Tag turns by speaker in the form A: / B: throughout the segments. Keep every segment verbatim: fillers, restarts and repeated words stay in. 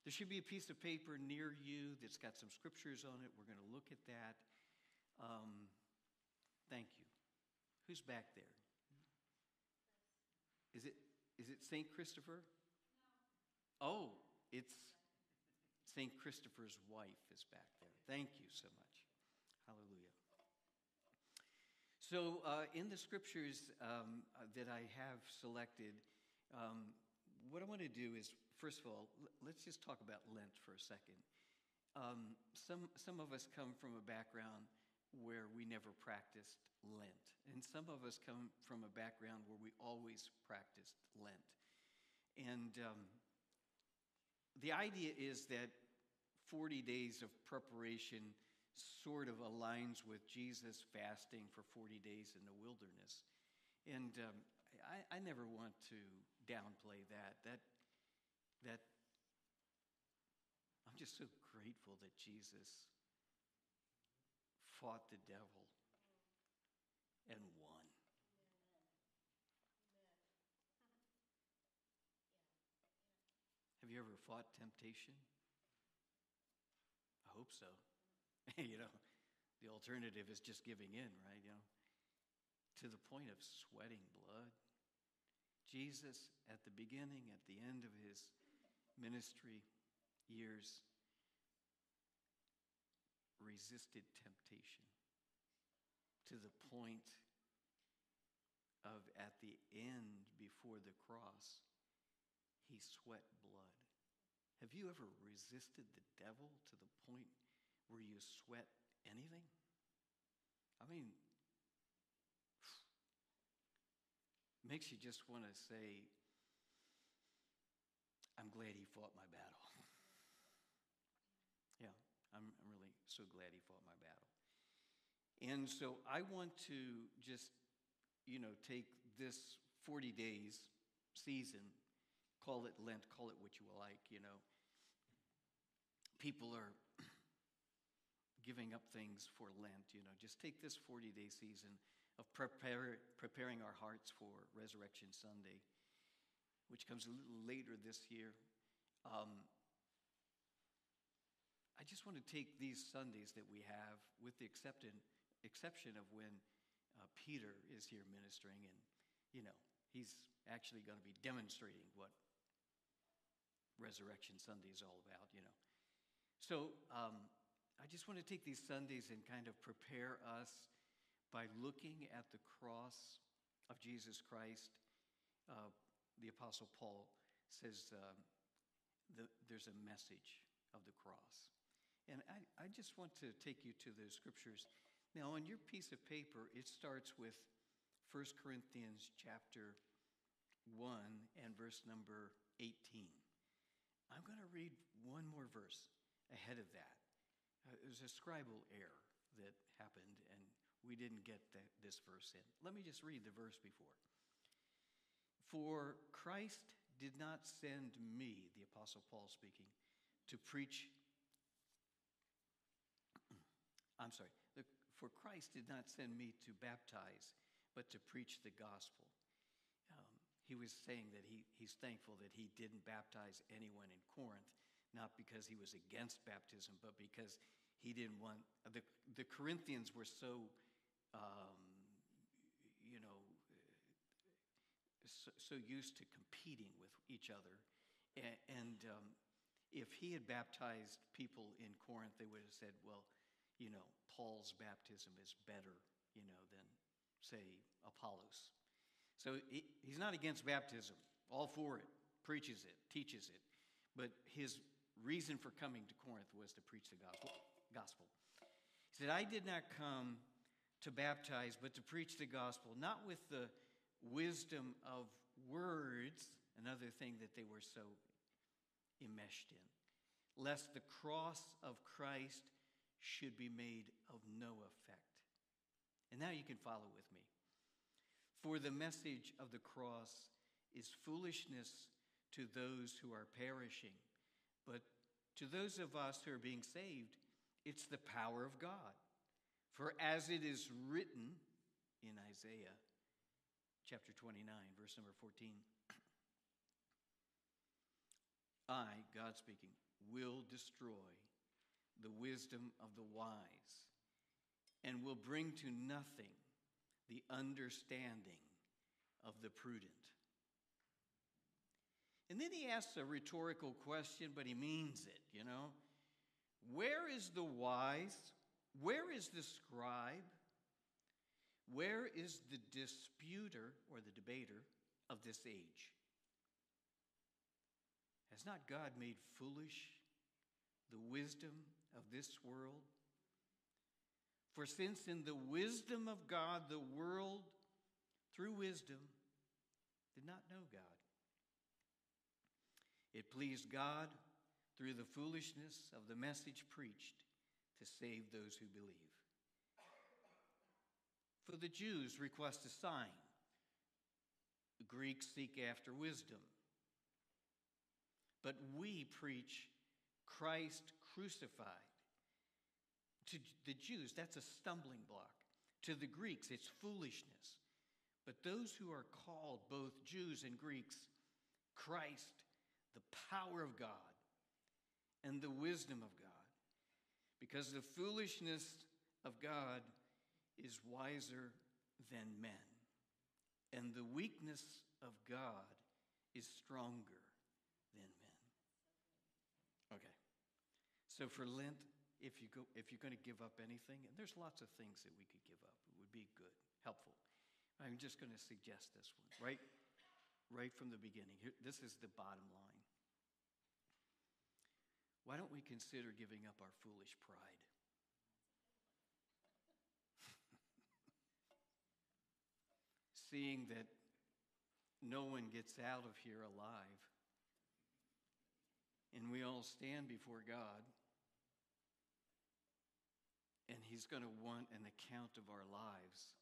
A: There should be a piece of paper near you that's got some scriptures on it. We're going to look at that. Um, thank you. Who's back there? Is it is it Saint Christopher? No. Oh, it's Saint Christopher's wife is back there. Thank you so much. Hallelujah. So uh, in the scriptures um, that I have selected, um, what I want to do is, first of all, let's just talk about Lent for a second. Um, some some of us come from a background where we never practiced Lent, and some of us come from a background where we always practiced Lent. And um, the idea is that forty days of preparation sort of aligns with Jesus fasting for forty days in the wilderness. And um, I, I never want to downplay that. That that I'm just so grateful that Jesus fought the devil and won. Have you ever fought temptation? I hope so. You know, the alternative is just giving in, right? You know, to the point of sweating blood. Jesus, at the beginning, at the end of his ministry years, resisted temptation to the point of, at the end, before the cross, he sweat blood. Have you ever resisted the devil to the point where you sweat anything? I mean, makes you just want to say, I'm glad he fought my battle. Yeah, I'm, I'm really so glad he fought my battle. And so I want to just, you know, take this forty days season, call it Lent, call it what you like, you know. People are giving up things for Lent, you know. Just take this forty-day season of prepare, preparing our hearts for Resurrection Sunday, which comes a little later this year. Um, I just want to take these Sundays that we have, with the exception, exception of when uh, Peter is here ministering, and, you know, he's actually going to be demonstrating what Resurrection Sunday is all about, you know. So um, I just want to take these Sundays and kind of prepare us by looking at the cross of Jesus Christ. Uh, the Apostle Paul says uh, the, there's a message of the cross. And I, I just want to take you to the scriptures. Now, on your piece of paper, it starts with First Corinthians chapter one and verse number eighteen. I'm going to read one more verse ahead of that. Uh, it was a scribal error that happened, and we didn't get that, this verse in. Let me just read the verse before. For Christ did not send me, the Apostle Paul speaking, to preach. I'm sorry. For Christ did not send me to baptize, but to preach the gospel. Um, he was saying that he, he's thankful that he didn't baptize anyone in Corinth, not because he was against baptism, but because he didn't want, the, the Corinthians were so, um, you know, so, so used to competing with each other. And, and um, if he had baptized people in Corinth, they would have said, well, you know, Paul's baptism is better, you know, than, say, Apollos. So he, he's not against baptism, all for it, preaches it, teaches it. But his reason for coming to Corinth was to preach the gospel. gospel. He said, I did not come to baptize, but to preach the gospel, not with the wisdom of words, another thing that they were so enmeshed in, lest the cross of Christ should be made of no effect. And now you can follow with me. For the message of the cross is foolishness to those who are perishing, but to those of us who are being saved, it's the power of God. For as it is written in Isaiah chapter twenty-nine, verse number fourteen, I, God speaking, will destroy the wisdom of the wise and will bring to nothing the understanding of the prudent. And then he asks a rhetorical question, but he means it, you know. Where is the wise? Where is the scribe? Where is the disputer or the debater of this age? Has not God made foolish the wisdom of this world? For since in the wisdom of God, the world, through wisdom, did not know God, it pleased God, through the foolishness of the message preached, to save those who believe. For the Jews request a sign. The Greeks seek after wisdom. But we preach Christ crucified. To the Jews, that's a stumbling block. To the Greeks, it's foolishness. But those who are called, both Jews and Greeks, Christ, the power of God and the wisdom of God. Because the foolishness of God is wiser than men, and the weakness of God is stronger than men. Okay. So for Lent, if you go, if you're going to give up anything, and there's lots of things that we could give up, it would be good, helpful. I'm just going to suggest this one, right, right from the beginning. Here, this is the bottom line. Why don't we consider giving up our foolish pride? Seeing that no one gets out of here alive, and we all stand before God, and He's going to want an account of our lives.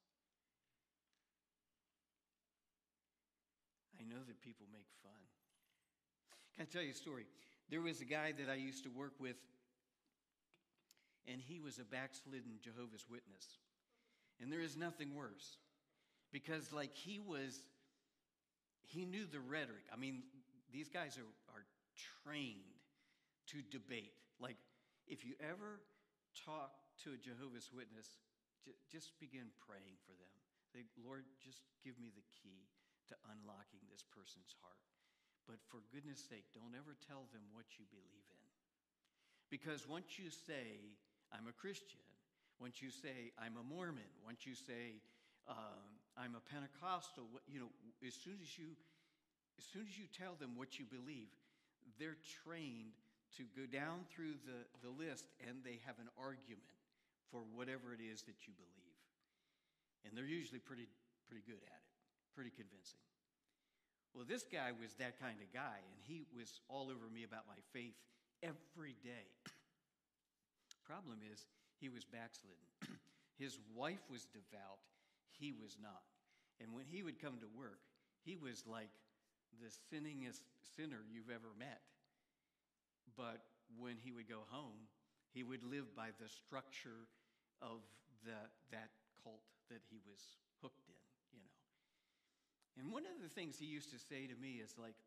A: I know that people make fun. Can I tell you a story? There was a guy that I used to work with, and he was a backslidden Jehovah's Witness. And there is nothing worse. Because, like, he was, he knew the rhetoric. I mean, these guys are, are trained to debate. Like, if you ever talk to a Jehovah's Witness, j- just begin praying for them. Say, Lord, just give me the key to unlocking this person's heart. But for goodness sake, don't ever tell them what you believe in. Because once you say, I'm a Christian, once you say, I'm a Mormon, once you say, um, I'm a Pentecostal, you know, as soon as you, as soon as you tell them what you believe, they're trained to go down through the, the list, and they have an argument for whatever it is that you believe. And they're usually pretty, pretty good at it, pretty convincing. Well, this guy was that kind of guy, and he was all over me about my faith every day. Problem is, he was backslidden. His wife was devout. He was not. And when he would come to work, he was like the sinningest sinner you've ever met. But when he would go home, he would live by the structure of the, that cult that he was hooked in, you know. And one of the things he used to say to me is like,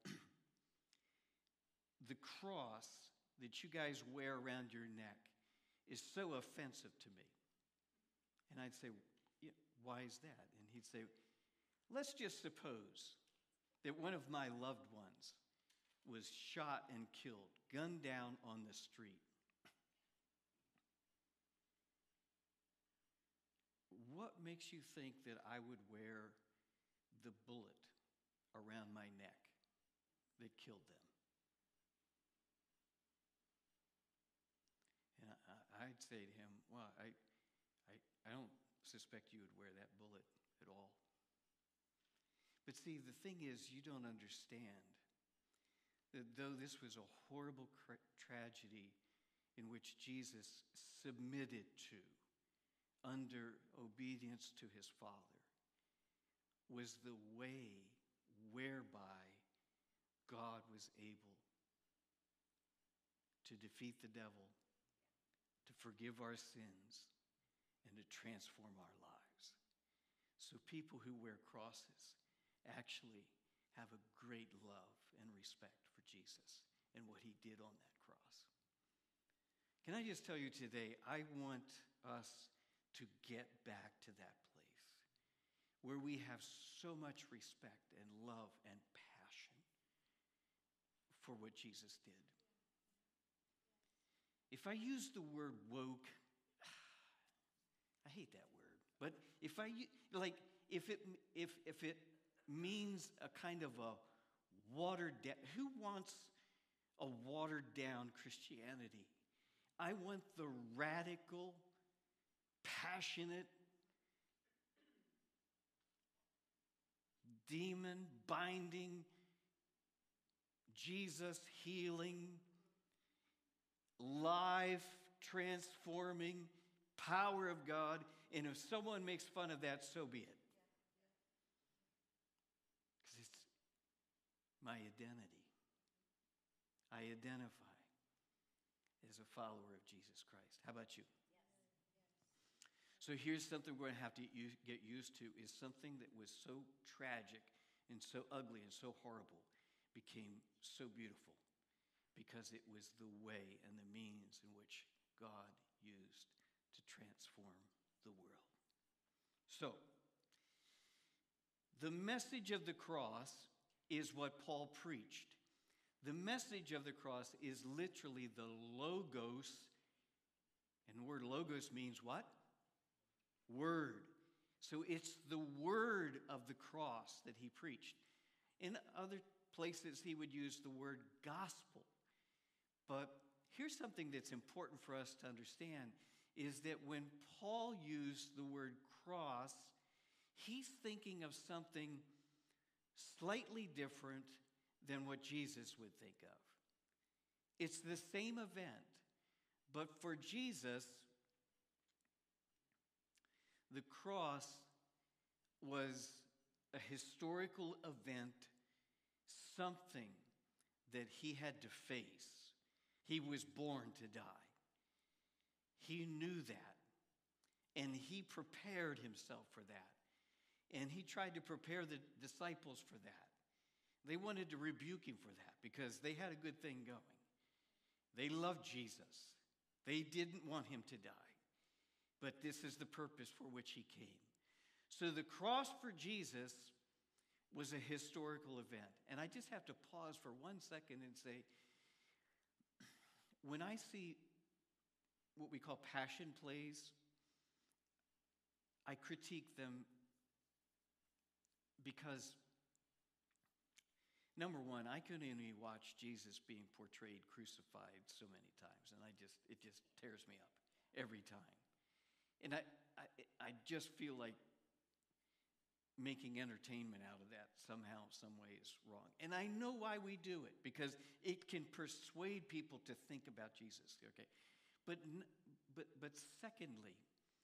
A: the cross that you guys wear around your neck is so offensive to me. And I'd say, yeah, why is that? And he'd say, let's just suppose that one of my loved ones was shot and killed, gunned down on the street. What makes you think that I would wear the bullet around my neck that killed them? And I, I'd say to him, well, I, I, I don't suspect you would wear that bullet at all. But see, the thing is, you don't understand that though this was a horrible cr- tragedy in which Jesus submitted to under obedience to his Father, was the way whereby God was able to defeat the devil, to forgive our sins, and to transform our lives. So people who wear crosses actually have a great love and respect for Jesus. and what he did on that cross. Can I just tell you today, I want us to get back to that place where we have so much respect and love and passion for what Jesus did. If I use the word woke, I hate that word, but if I, like, if it, if, if it means a kind of a watered down, who wants a watered down Christianity? I want the radical, passionate, demon binding, Jesus healing, life transforming power of God. And if someone makes fun of that, so be it. Because it's my identity. I identify as a follower of Jesus Christ. How about you? So here's something we're going to have to get used to, is something that was so tragic and so ugly and so horrible became so beautiful because it was the way and the means in which God used to transform the world. So, the message of the cross is what Paul preached. The message of the cross is literally the logos, and the word logos means what? Word. So it's the word of the cross that he preached. In other places, he would use the word gospel. But here's something that's important for us to understand, is that when Paul used the word cross, he's thinking of something slightly different than what Jesus would think of. It's the same event, but for Jesus, the cross was a historical event, something that he had to face. He was born to die. He knew that, and he prepared himself for that. And he tried to prepare the disciples for that. They wanted to rebuke him for that because they had a good thing going. They loved Jesus. They didn't want him to die. But this is the purpose for which he came. So the cross for Jesus was a historical event. And I just have to pause for one second and say, when I see what we call passion plays, I critique them because, number one, I couldn't even watch Jesus being portrayed crucified so many times, and I just it just tears me up every time. And I, I, I just feel like making entertainment out of that somehow, some way is wrong. And I know why we do it, because it can persuade people to think about Jesus, okay? But, but, but secondly,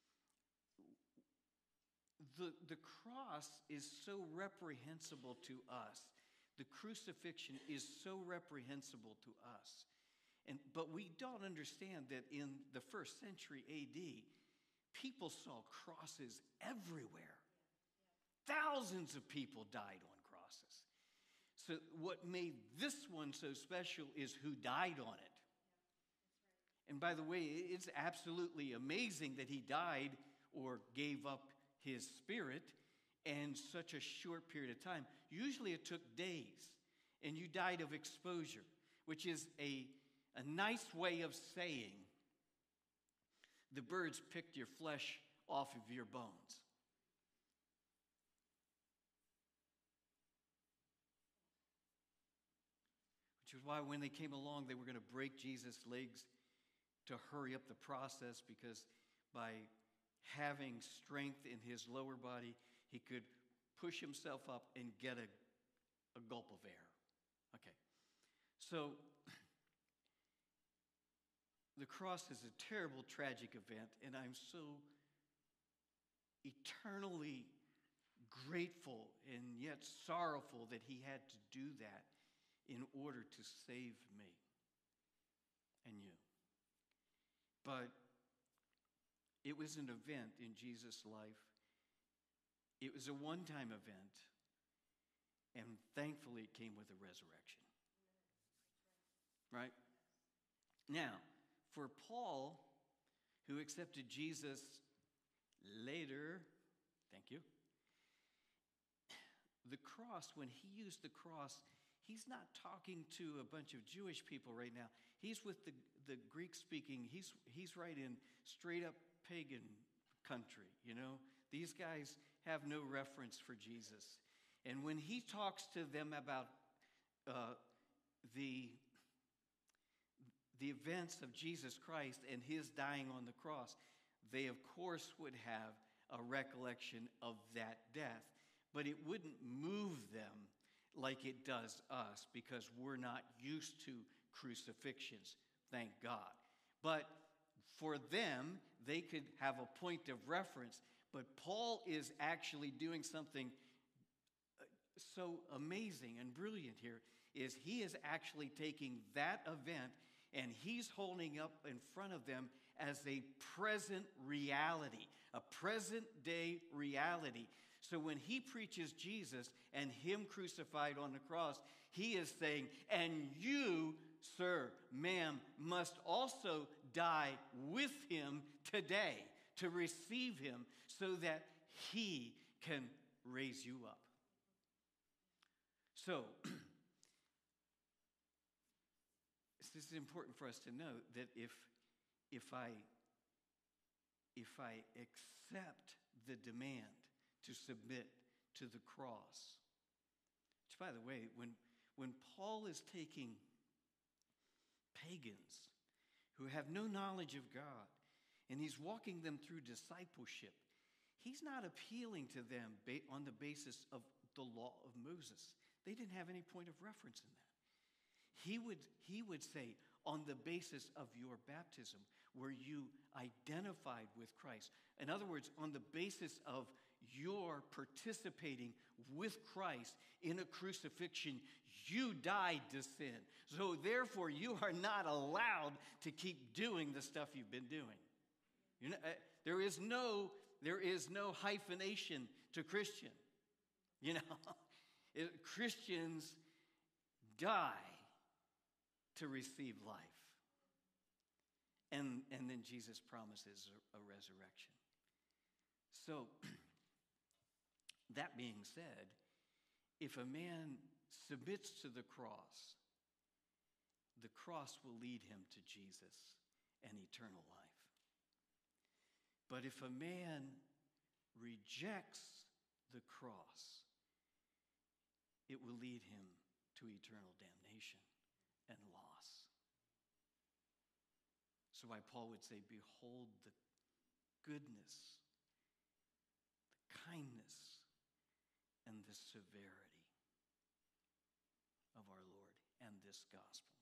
A: the, the cross is so reprehensible to us. The crucifixion is so reprehensible to us. And, but we don't understand that in the first century A D, people saw crosses everywhere. Thousands of people died on crosses. So what made this one so special is who died on it. And by the way, it's absolutely amazing that he died or gave up his spirit in such a short period of time. Usually it took days, and you died of exposure, which is a, a nice way of saying the birds picked your flesh off of your bones. Which is why when they came along, they were going to break Jesus' legs to hurry up the process, because by having strength in his lower body, he could push himself up and get a, a gulp of air. Okay. So the cross is a terrible, tragic event, and I'm so eternally grateful and yet sorrowful that he had to do that in order to save me and you. But it was an event in Jesus' life. It was a one-time event, and thankfully it came with a resurrection. right? Now, for Paul, who accepted Jesus later, thank you, the cross, when he used the cross, he's not talking to a bunch of Jewish people right now. He's with the, the Greek-speaking, he's, he's right in straight-up pagan country, you know? These guys have no reference for Jesus. And when he talks to them about uh, the, the events of Jesus Christ and his dying on the cross, they, of course, would have a recollection of that death. But it wouldn't move them like it does us because we're not used to crucifixions, thank God. But for them, they could have a point of reference. But Paul is actually doing something so amazing and brilliant here, is he is actually taking that event and he's holding up in front of them as a present reality, a present day reality. So when he preaches Jesus and him crucified on the cross, he is saying, and you, sir, ma'am, must also die with him today to receive him so that he can raise you up. So, this is important for us to know that if, if, I, if I accept the demand to submit to the cross. Which, by the way, when, when Paul is taking pagans who have no knowledge of God, and he's walking them through discipleship, he's not appealing to them ba- on the basis of the law of Moses. They didn't have any point of reference in that. He would, he would say, on the basis of your baptism, where you identified with Christ. In other words, on the basis of your participating with Christ in a crucifixion, you died to sin. So therefore, you are not allowed to keep doing the stuff you've been doing. You know, uh, there is no, there is no hyphenation to Christian. You know, it, Christians die to receive life. And, and then Jesus promises a, a resurrection. So, that being said, if a man submits to the cross, the cross will lead him to Jesus and eternal life. But if a man rejects the cross, it will lead him to eternal damnation and loss. So why Paul would say, behold the goodness, the kindness, and the severity of our Lord and this gospel.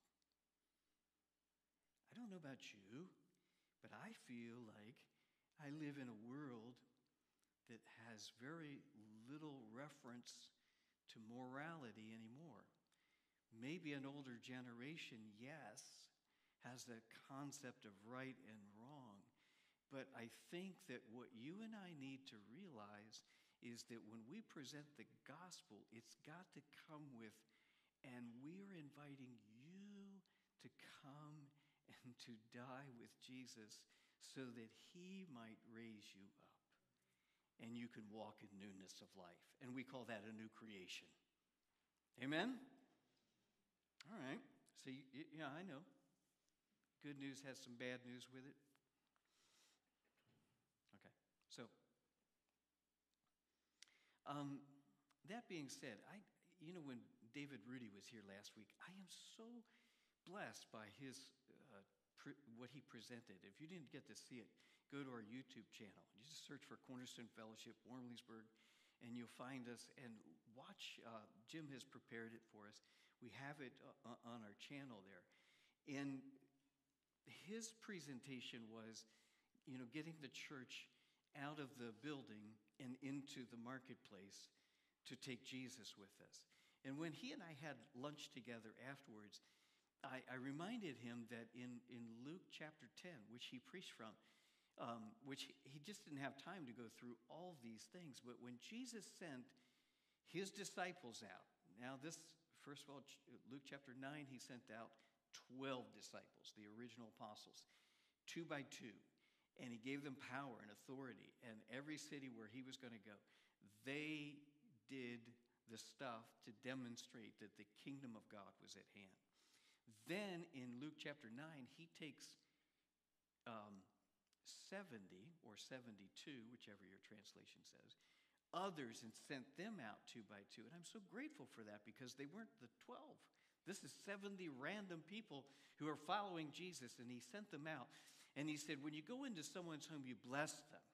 A: I don't know about you, but I feel like I live in a world that has very little reference to morality anymore. Maybe an older generation, yes, has the concept of right and wrong. But I think that what you and I need to realize is that when we present the gospel, it's got to come with, and we're inviting you to come and to die with Jesus so that he might raise you up and you can walk in newness of life. And we call that a new creation. Amen? All right. So, you, yeah, I know. Good news has some bad news with it. Okay. So, um, that being said, I, you know, when David Rudy was here last week, I am so blessed by his uh, pre- what he presented. If you didn't get to see it, go to our YouTube channel. You just search for Cornerstone Fellowship, Wormleysburg, and you'll find us. And watch. Uh, Jim has prepared it for us. We have it uh, on our channel there. And his presentation was, you know, getting the church out of the building and into the marketplace to take Jesus with us. And when he and I had lunch together afterwards, I, I reminded him that in, in Luke chapter ten, which he preached from, um, which he just didn't have time to go through all these things, but when Jesus sent his disciples out, now this, first of all, Luke chapter nine, he sent out twelve disciples, the original apostles, two by two. And he gave them power and authority. And every city where he was going to go, they did the stuff to demonstrate that the kingdom of God was at hand. Then in Luke chapter nine, he takes um, seventy or seventy-two, whichever your translation says, others and sent them out two by two. And I'm so grateful for that because they weren't the twelve. This is seventy random people who are following Jesus, and he sent them out. And he said, when you go into someone's home, you bless them.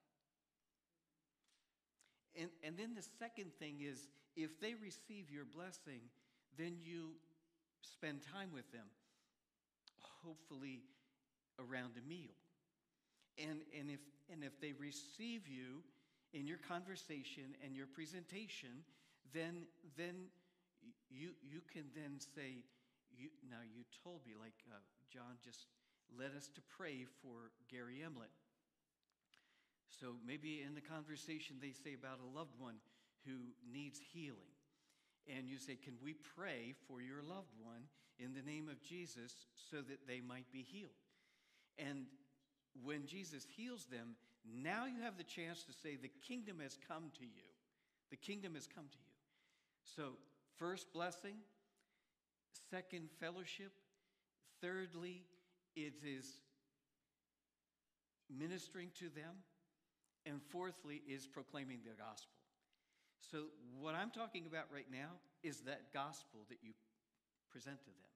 A: And, and then the second thing is, if they receive your blessing, then you spend time with them, hopefully around a meal. And, and, if, and if they receive you in your conversation and your presentation, then, then you, you can then say, you, now you told me, like uh, John just led us to pray for Gary Emlett. So maybe in the conversation they say about a loved one who needs healing. And you say, can we pray for your loved one in the name of Jesus so that they might be healed? And when Jesus heals them, now you have the chance to say, the kingdom has come to you. The kingdom has come to you. So first, blessing. Second, fellowship. Thirdly, it is ministering to them. And fourthly is proclaiming the gospel. So what I'm talking about right now is that gospel that you present to them.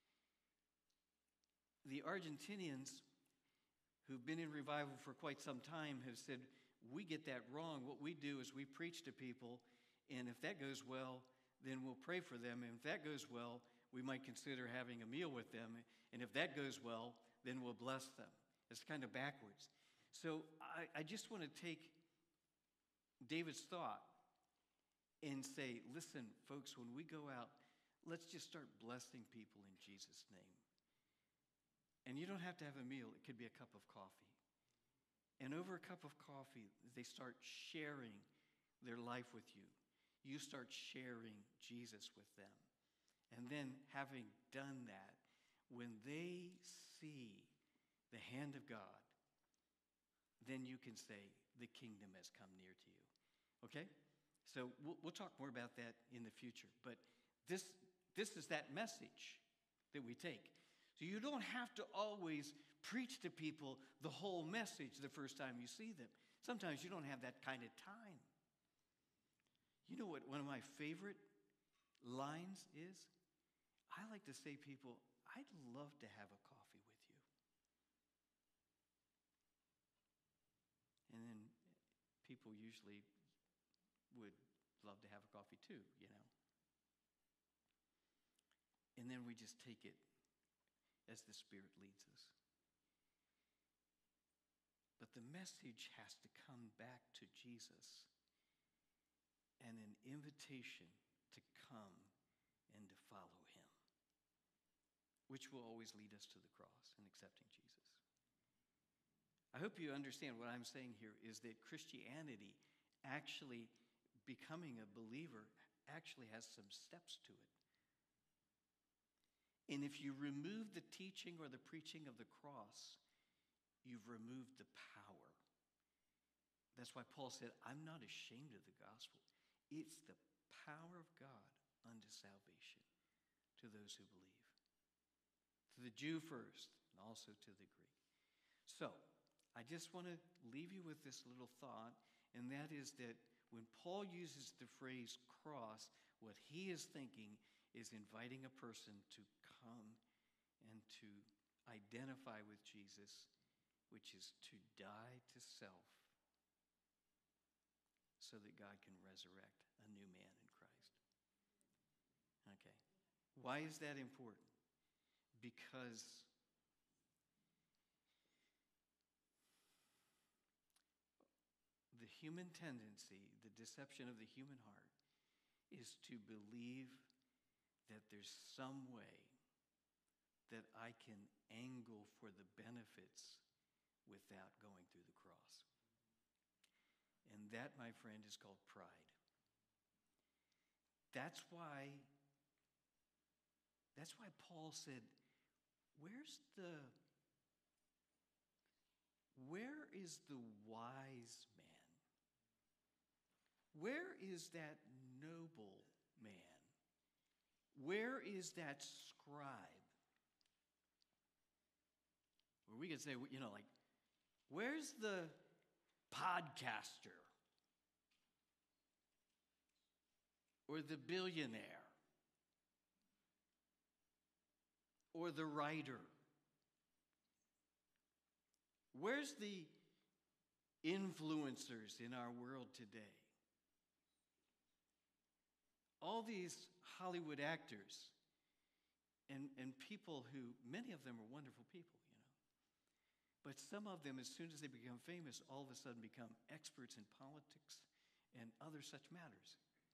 A: The Argentinians who've been in revival for quite some time have said, we get that wrong. What we do is we preach to people, and if that goes well, then we'll pray for them. And if that goes well, we might consider having a meal with them. And if that goes well, then we'll bless them. It's kind of backwards. So I, I just want to take David's thought and say, listen, folks, when we go out, let's just start blessing people in Jesus' name. And you don't have to have a meal. It could be a cup of coffee. And over a cup of coffee, they start sharing their life with you. You start sharing Jesus with them. And then having done that, when they see the hand of God, then you can say, the kingdom has come near to you. Okay? So we'll, we'll talk more about that in the future. But this, this is that message that we take. So you don't have to always preach to people the whole message the first time you see them. Sometimes you don't have that kind of time. You know what one of my favorite lines is? I like to say to people, I'd love to have a coffee with you. And then people usually would love to have a coffee too, you know. And then we just take it as the Spirit leads us. But the message has to come back to Jesus and an invitation to come and to follow him, which will always lead us to the cross and accepting Jesus. I hope you understand what I'm saying here is that Christianity, actually becoming a believer, actually has some steps to it. And if you remove the teaching or the preaching of the cross, you've removed the power. That's why Paul said, I'm not ashamed of the gospel. It's the power of God unto salvation to those who believe. To the Jew first, and also to the Greek. So, I just want to leave you with this little thought, and that is that when Paul uses the phrase cross, what he is thinking is inviting a person to come and to identify with Jesus, which is to die to self so that God can resurrect a new man in Christ. Okay. Why is that important? Because the human tendency, the deception of the human heart, is to believe that there's some way that I can angle for the benefits without going through the cross. And that, my friend, is called pride. That's why, that's why Paul said, where's the, where is the wise man? Where is that noble man? Where is that scribe? Or we could say, you know, like, where's the podcaster? Or the billionaire? Or the writer? Where's the influencers in our world today? All these Hollywood actors and, and people who, many of them are wonderful people, you know. But some of them, as soon as they become famous, all of a sudden become experts in politics and other such matters.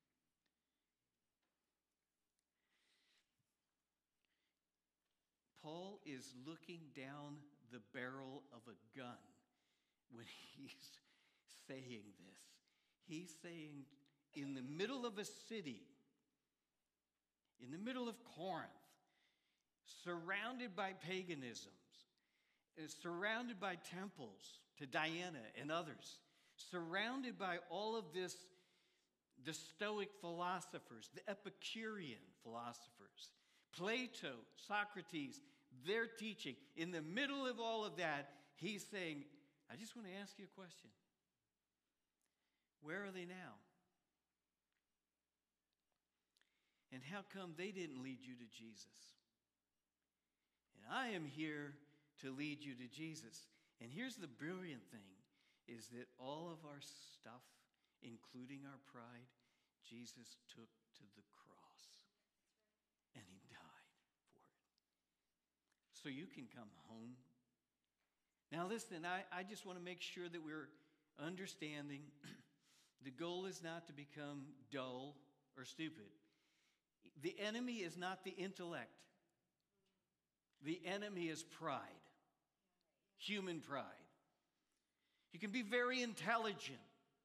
A: Paul is looking down the barrel of a gun when he's saying this. He's saying, in the middle of a city, in the middle of Corinth, surrounded by paganisms, surrounded by temples to Diana and others, surrounded by all of this, the Stoic philosophers, the Epicurean philosophers, Plato, Socrates, their teaching. In the middle of all of that, he's saying, I just want to ask you a question. Where are they now? And how come they didn't lead you to Jesus? And I am here to lead you to Jesus. And here's the brilliant thing, is that all of our stuff, including our pride, Jesus took to the cross. And he died for it. So you can come home. Now listen, I, I just want to make sure that we're understanding the goal is not to become dull or stupid. The enemy is not the intellect. The enemy is pride. Human pride. You can be very intelligent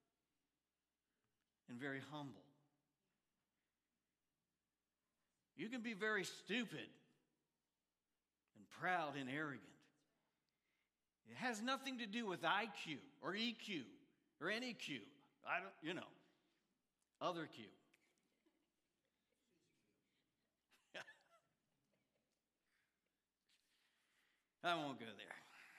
A: and very humble. You can be very stupid and proud and arrogant. It has nothing to do with I Q or E Q or any Q. I don't, you know, other Q. I won't go there.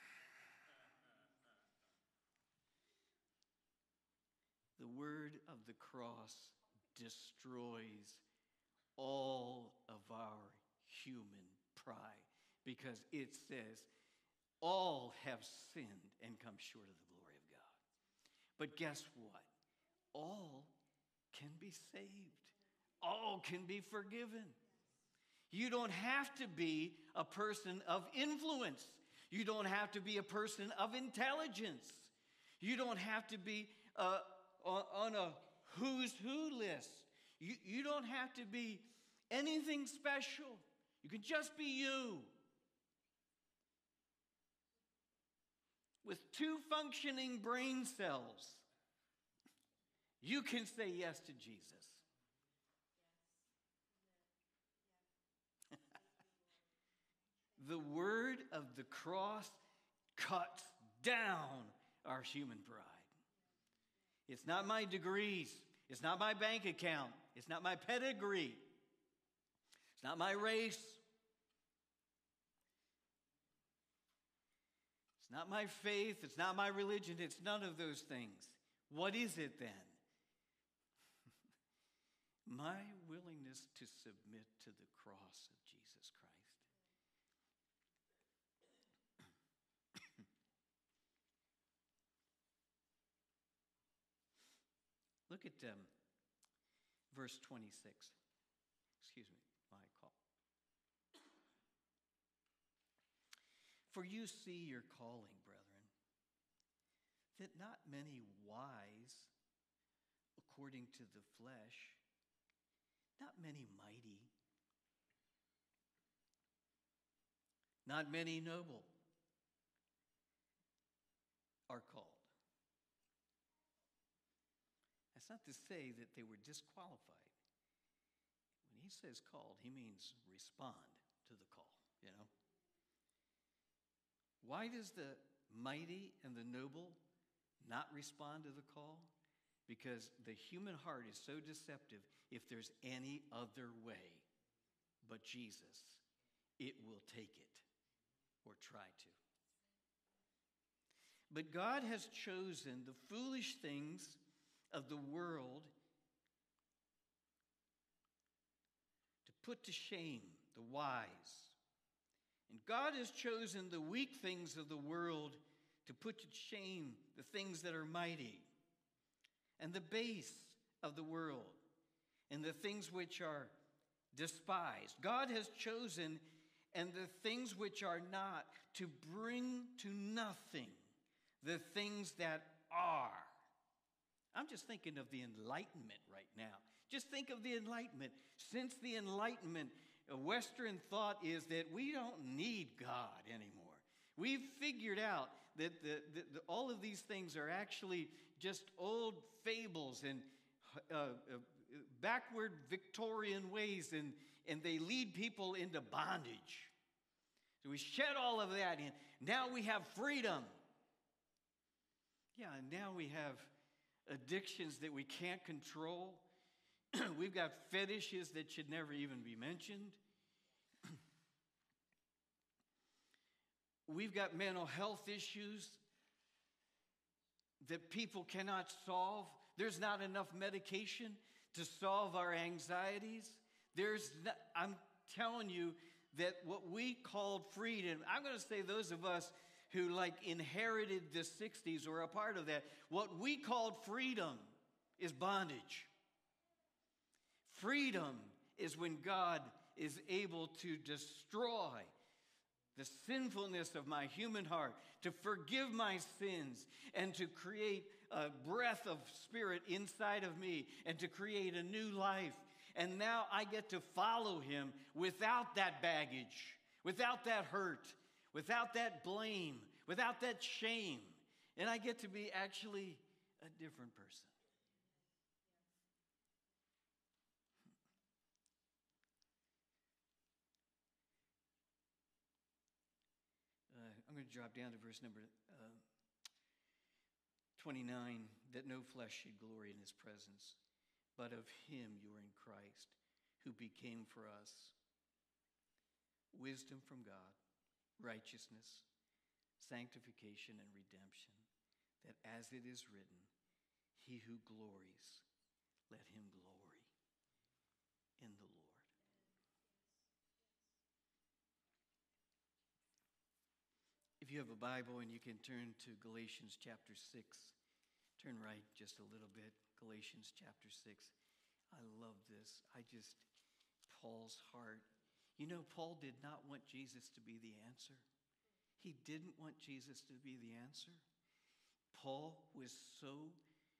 A: The word of the cross destroys all of our human pride because it says all have sinned and come short of the glory of God. But guess what? All can be saved. All can be forgiven. You don't have to be a person of influence. You don't have to be a person of intelligence. You don't have to be uh, on a who's who list. You, you don't have to be anything special. You can just be you. With two functioning brain cells, you can say yes to Jesus. The word of the cross cuts down our human pride. It's not my degrees. It's not my bank account. It's not my pedigree. It's not my race. It's not my faith. It's not my religion. It's none of those things. What is it then? My willingness to submit to the cross of Jesus Christ. Look at um, verse twenty-six. Excuse me, my call. For you see your calling, brethren, that not many wise according to the flesh, not many mighty, not many noble are called. That's not to say that they were disqualified. When he says called, he means respond to the call, you know. Why does the mighty and the noble not respond to the call? Because the human heart is so deceptive. If there's any other way but Jesus, it will take it or try to. But God has chosen the foolish things of the world to put to shame the wise. And God has chosen the weak things of the world to put to shame the things that are mighty, and the base of the world, and the things which are despised. God has chosen, and the things which are not, to bring to nothing the things that are. I'm just thinking of the Enlightenment right now. Just think of the Enlightenment. Since the Enlightenment, Western thought is that we don't need God anymore. We've figured out that the, the, the, all of these things are actually just old fables and uh, uh, backward Victorian ways, and, and they lead people into bondage. So we shed all of that in. Now we have freedom. Yeah, and now we have addictions that we can't control. We've got fetishes that should never even be mentioned. We've got mental health issues that people cannot solve. There's not enough medication to solve our anxieties. There's, not, I'm telling you that what we called freedom, I'm going to say those of us who like inherited the sixties or a part of that, what we called freedom is bondage. Freedom is when God is able to destroy the sinfulness of my human heart, to forgive my sins, and to create a breath of spirit inside of me, and to create a new life. And now I get to follow him without that baggage, without that hurt, without that blame, without that shame. And I get to be actually a different person. Uh, I'm going to drop down to verse number uh, twenty-nine. That no flesh should glory in his presence, but of him you are in Christ, who became for us wisdom from God, righteousness, sanctification, and redemption, that as it is written, he who glories, let him glory in the Lord. If you have a Bible and you can turn to Galatians chapter six, turn right just a little bit. Galatians chapter six. I love this. I just, Paul's heart. You know, Paul did not want Jesus to be the answer. He didn't want Jesus to be the answer. Paul was so,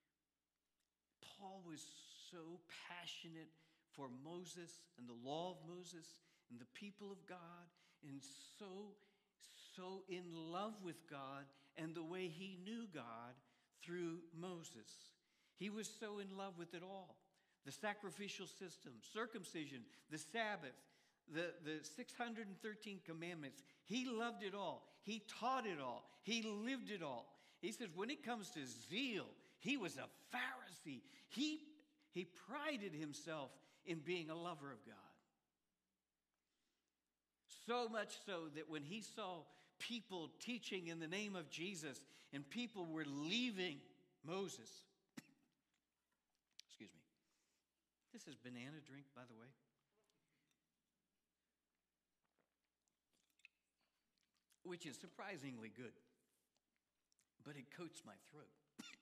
A: Paul was so passionate for Moses and the law of Moses and the people of God, and so, so in love with God and the way he knew God through Moses. He was so in love with it all. The sacrificial system, circumcision, the Sabbath, the, the six hundred thirteen commandments. He loved it all. He taught it all. He lived it all. He says when it comes to zeal, he was a Pharisee. He, he prided himself in being a lover of God. So much so that when he saw people teaching in the name of Jesus and people were leaving Moses. Excuse me. This is banana drink, by the way. Which is surprisingly good, but it coats my throat.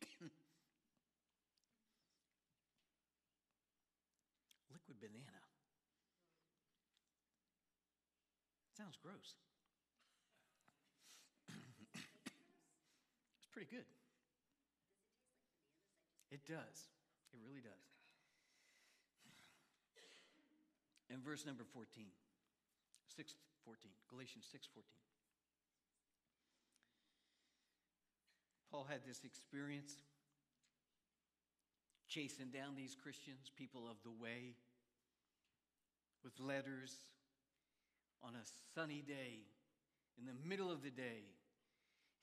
A: Liquid banana. Sounds gross. It's pretty good. It does. It really does. In verse number fourteen, six fourteen, Galatians six fourteen. Paul had this experience chasing down these Christians, people of the way, with letters on a sunny day, in the middle of the day,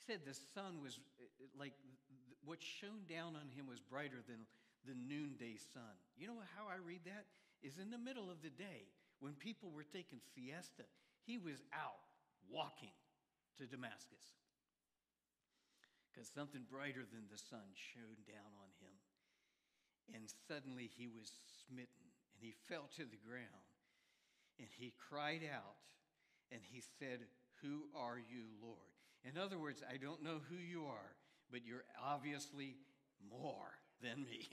A: said the sun was uh, like th- what shone down on him was brighter than the noonday sun. You know how I read that? Is in the middle of the day when people were taking siesta, he was out walking to Damascus because something brighter than the sun shone down on him. And suddenly he was smitten and he fell to the ground and he cried out and he said, "Who are you, Lord?" In other words, I don't know who you are, but you're obviously more than me.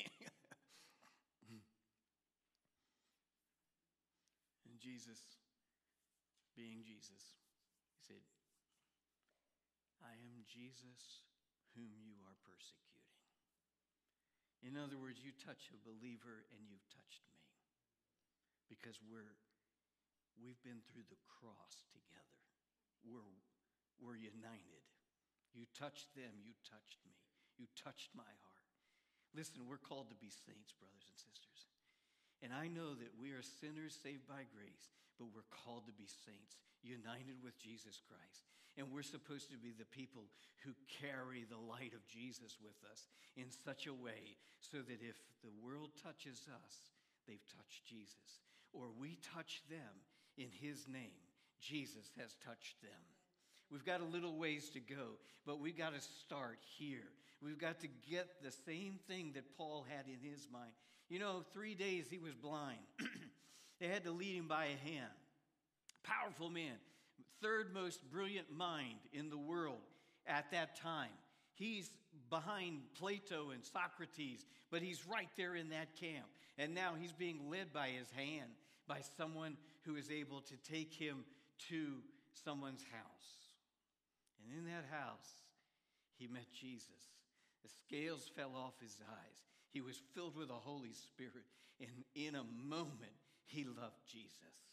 A: And Jesus, being Jesus, he said, "I am Jesus whom you are persecuting." In other words, you touch a believer and you've touched me. Because we're, we've been through the cross together. We're, we're united. You touched them, you touched me. You touched my heart. Listen, we're called to be saints, brothers and sisters. And I know that we are sinners saved by grace, but we're called to be saints, united with Jesus Christ. And we're supposed to be the people who carry the light of Jesus with us in such a way so that if the world touches us, they've touched Jesus. Or we touch them in his name, Jesus has touched them. We've got a little ways to go, but we've got to start here. We've got to get the same thing that Paul had in his mind. You know, three days he was blind. They had to lead him by a hand. Powerful man. Third most brilliant mind in the world at that time. He's behind Plato and Socrates, but he's right there in that camp. And now he's being led by his hand by someone who is able to take him to someone's house. And in that house, he met Jesus. The scales fell off his eyes. He was filled with the Holy Spirit. And in a moment, he loved Jesus.